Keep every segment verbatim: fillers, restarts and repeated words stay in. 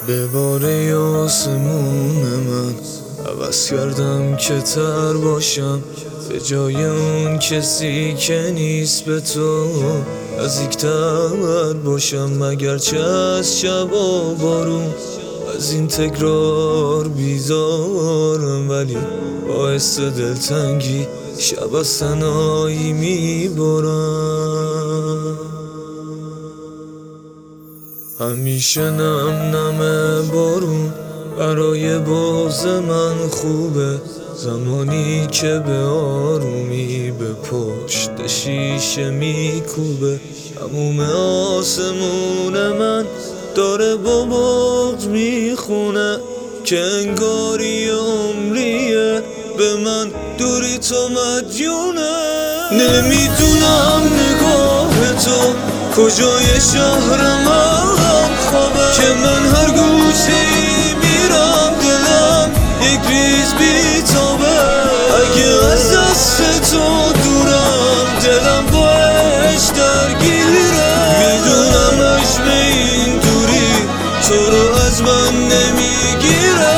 به باره آسمون من عوض کردم که تر باشم، به جای اون کسی که نیست به تو نزدیک‌تر باشم. مگرچه از شب و بارون از این تکرار بیزارم، ولی باعث دلتنگی شب از تنهایی میبارم. همیشه نم نم بارون برای باز من خوبه، زمانی که به آرومی به پشت شیشه میکوبه. تموم آسمون من داره با بغض میخونه که انگاری عمریه به من دوری تو مدیونه. نمیدونم نگاه تو کجای شهرم الان خوابه، که من هر گوشه‌ای میرم دلم یک ریز بیتابه. اگه از دست تو دورم دلم باش درگیره، میدونم حجم این دوری تو رو از من نمیگیره.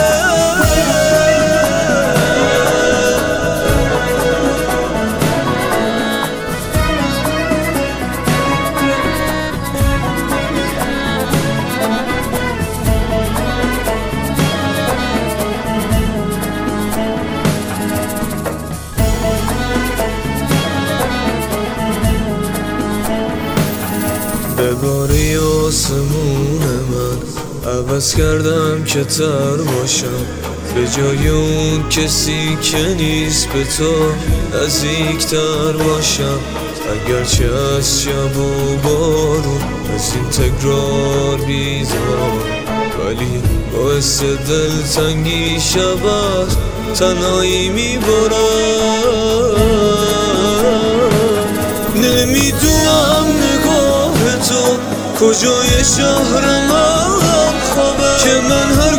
به باره آسمون من عوض کردم که تر باشم، به جای اون کسی که نیست به تو نزدیک‌تر باشم. اگرچه از شب و بارون از این تکرار بیزار، ولی باعث دلتنگی شب از تنهایی میبارم. نمیدونم نگاه تو کجای شهرم الان خوابه، که من